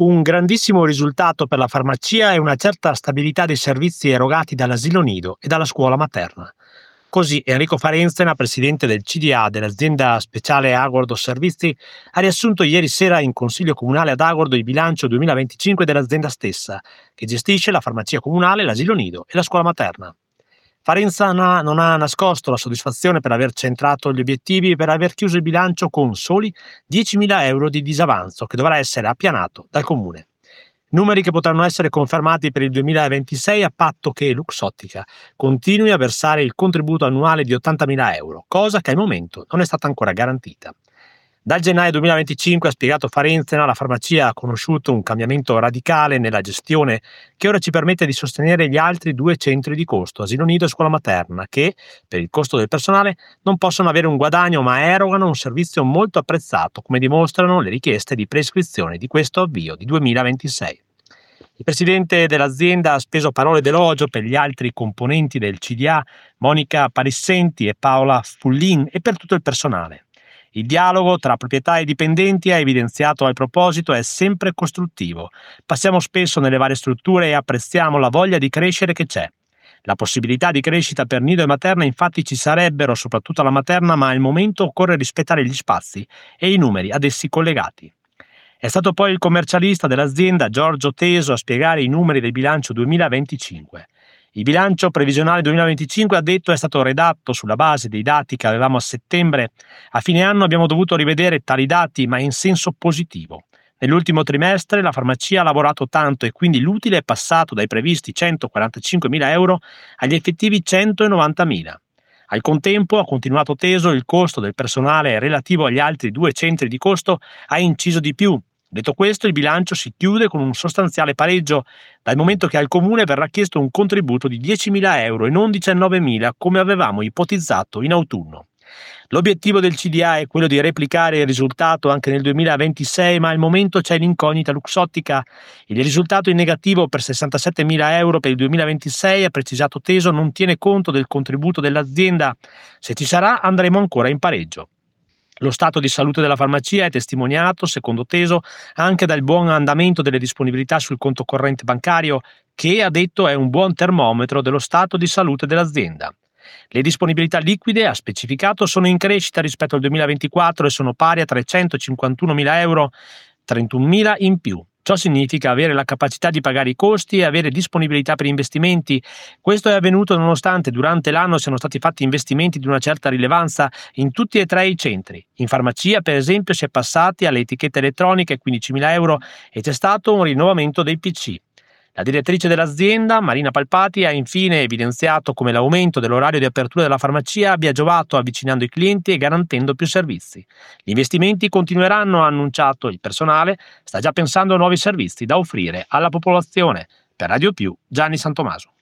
Un grandissimo risultato per la farmacia è una certa stabilità dei servizi erogati dall'asilo nido e dalla scuola materna. Così Enrico Farenzena, presidente del CDA dell'azienda speciale Agordo Servizi, ha riassunto ieri sera in Consiglio Comunale ad Agordo il bilancio 2025 dell'azienda stessa, che gestisce la farmacia comunale, l'asilo nido e la scuola materna. Farenzana non ha nascosto la soddisfazione per aver centrato gli obiettivi e per aver chiuso il bilancio con soli 10.000 euro di disavanzo che dovrà essere appianato dal Comune. Numeri che potranno essere confermati per il 2026 a patto che Luxottica continui a versare il contributo annuale di 80.000 euro, cosa che al momento non è stata ancora garantita. Dal gennaio 2025, ha spiegato Farenzena, la farmacia ha conosciuto un cambiamento radicale nella gestione che ora ci permette di sostenere gli altri due centri di costo, asilo nido e scuola materna, che, per il costo del personale, non possono avere un guadagno ma erogano un servizio molto apprezzato, come dimostrano le richieste di prescrizione di questo avvio di 2026. Il presidente dell'azienda ha speso parole d'elogio per gli altri componenti del CDA, Monica Parissenti e Paola Fullin, e per tutto il personale. Il dialogo tra proprietà e dipendenti, ha evidenziato al proposito, è sempre costruttivo. Passiamo spesso nelle varie strutture e apprezziamo la voglia di crescere che c'è. La possibilità di crescita per nido e materna infatti ci sarebbero, soprattutto alla materna, ma al momento occorre rispettare gli spazi e i numeri ad essi collegati. È stato poi il commercialista dell'azienda Giorgio Teso a spiegare i numeri del bilancio 2025. Il bilancio previsionale 2025, ha detto, è stato redatto sulla base dei dati che avevamo a settembre. A fine anno abbiamo dovuto rivedere tali dati, ma in senso positivo. Nell'ultimo trimestre la farmacia ha lavorato tanto e quindi l'utile è passato dai previsti 145.000 euro agli effettivi 190.000. Al contempo, ha continuato Teso, il costo del personale relativo agli altri due centri di costo ha inciso di più. Detto questo, il bilancio si chiude con un sostanziale pareggio, dal momento che al Comune verrà chiesto un contributo di 10.000 euro e non 19.000 come avevamo ipotizzato in autunno. L'obiettivo del CDA è quello di replicare il risultato anche nel 2026, ma al momento c'è l'incognita Luxottica. Il risultato in negativo per 67.000 euro per il 2026, ha precisato Teso, non tiene conto del contributo dell'azienda. Se ci sarà, andremo ancora in pareggio. Lo stato di salute della farmacia è testimoniato, secondo Teso, anche dal buon andamento delle disponibilità sul conto corrente bancario, che, ha detto, è un buon termometro dello stato di salute dell'azienda. Le disponibilità liquide, ha specificato, sono in crescita rispetto al 2024 e sono pari a 351.000 euro, 31.000 in più. Ciò significa avere la capacità di pagare i costi e avere disponibilità per investimenti. Questo è avvenuto nonostante durante l'anno siano stati fatti investimenti di una certa rilevanza in tutti e tre i centri. In farmacia, per esempio, si è passati alle etichette elettroniche, 15.000 euro, e c'è stato un rinnovamento dei PC. La direttrice dell'azienda, Marina Palpati, ha infine evidenziato come l'aumento dell'orario di apertura della farmacia abbia giovato avvicinando i clienti e garantendo più servizi. Gli investimenti continueranno, ha annunciato. Il personale sta già pensando a nuovi servizi da offrire alla popolazione. Per Radio Più, Gianni Santomaso.